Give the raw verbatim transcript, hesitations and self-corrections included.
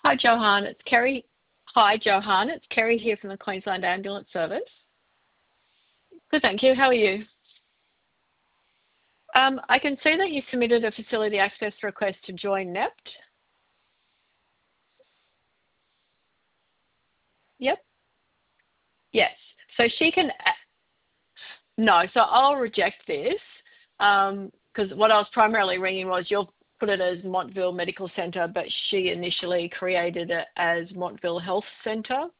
Hi, Johan. It's Kerry. Hi, Johan. It's Kerry here from the Queensland Ambulance Service. Good, thank you. How are you? Um, I can see that you submitted a facility access request to join N E P T. Yep. Yes. So she can, no, so I'll reject this because um, what I was primarily ringing was you'll put it as Montville Medical Centre, but she initially created it as Montville Health Centre.